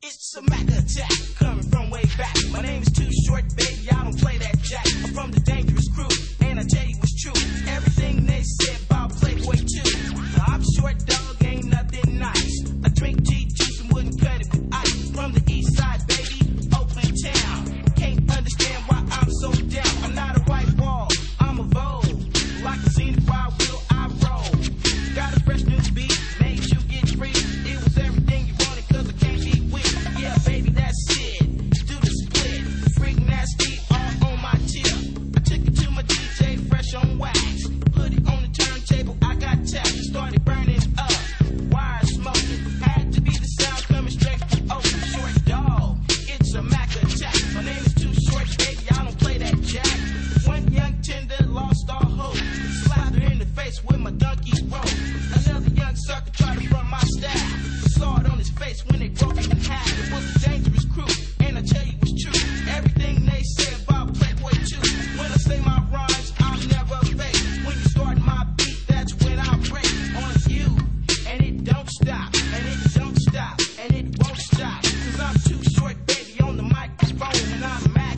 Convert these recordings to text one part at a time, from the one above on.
It's a Mac attack, coming from way back. My name is Too Short, baby, I don't play that jack. I'm from the dangerous crew, and I tell you it's true. Everything they said about Playboy too. I'm short, dog, ain't nothing nice. I drink tea juice and wouldn't cut it with ice. From the east side, baby, Oakland town. Can't understand why I'm so down. I'm not a white wall, I'm a Vogue. Like a scenic wild wheel, I roll. Got a fresh new beat, made you get free. It was everything you wanted, cause I can't be weak. Yeah, baby, that's it. Do the split. Freak nasty, all on my tip. I took it to my DJ, fresh on wax. Put it on the turntable, I got tapped. Started burning up, wire smoking. Had to be the sound coming straight from Oakland. Short dog, it's a Mac attack. My name is Too Short, baby, I don't play that jack. One young tender lost all hope. Slapped her in the face with my donkey rope. Another young sucker tried to run my staff. Saw it on his face when they broke it in half. It was a dangerous crew, and I tell you it's true. Everything they said about Playboy too. When I say my rhymes, I'm never fake. When you start my beat, that's when I break on you. And it don't stop, and it don't stop, and it won't stop. Cause I'm too short, baby, on the microphone, and I'm Mac.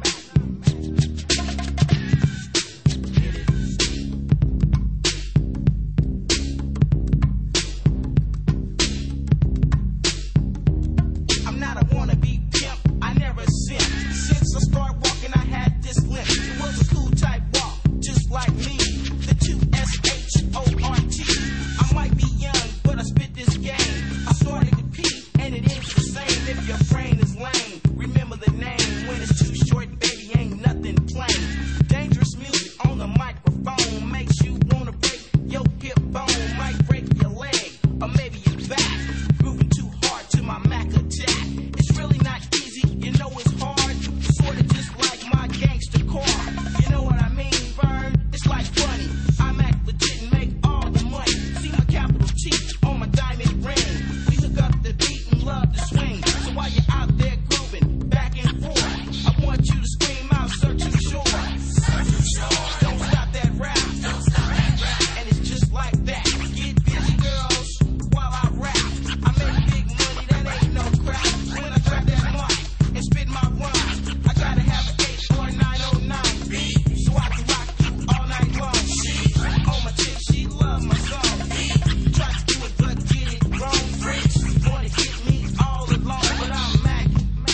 I'm not a wannabe pimp, I never simp. Since I started walking, I had this limp. It was a cool type walk, just like me. The 2SHORT. I might be young, but I spit this game. I started with P, and it is the same. If your brain is lame, remember the name. When it's too short, baby, ain't nothing plain. Dangerous music on the microphone makes you wanna break your hip bone. Might break your leg, or maybe your back. Grooving too hard to my Mac attack. It's really not easy, you know it's hard. Sorta just like my gangster car. You know what I mean, Vern? It's like funny. I'm act legit and make all the money. See my capital T on my diamond ring. We hook up the beat and love to swing. So while you're out there grooving back and forth, I want you to scream out, searching shore. Don't stop that rap. And it's just like that. Get busy, girls, while I rap. I make big money, that ain't no crap. When I grab that mic and spit my rhymes, I gotta have an 8 or 909 beat, so I can rock you all night long. On my tip, she love my song. Try to do it, but get it wrong. Freaks wanna get me all along, but I'm Mac.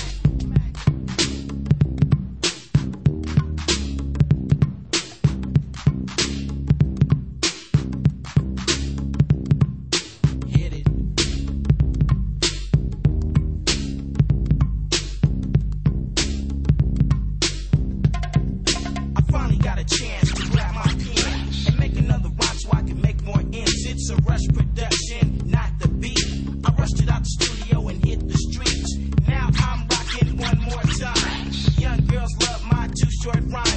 Hit it. I finally got a chance to grab my pen and make another rhyme so I can make more ends. It's a rush production, not the beat. I rushed it out the studio and hit the streets. Now I'm rocking one more time. Young girls love my Too Short rhyme.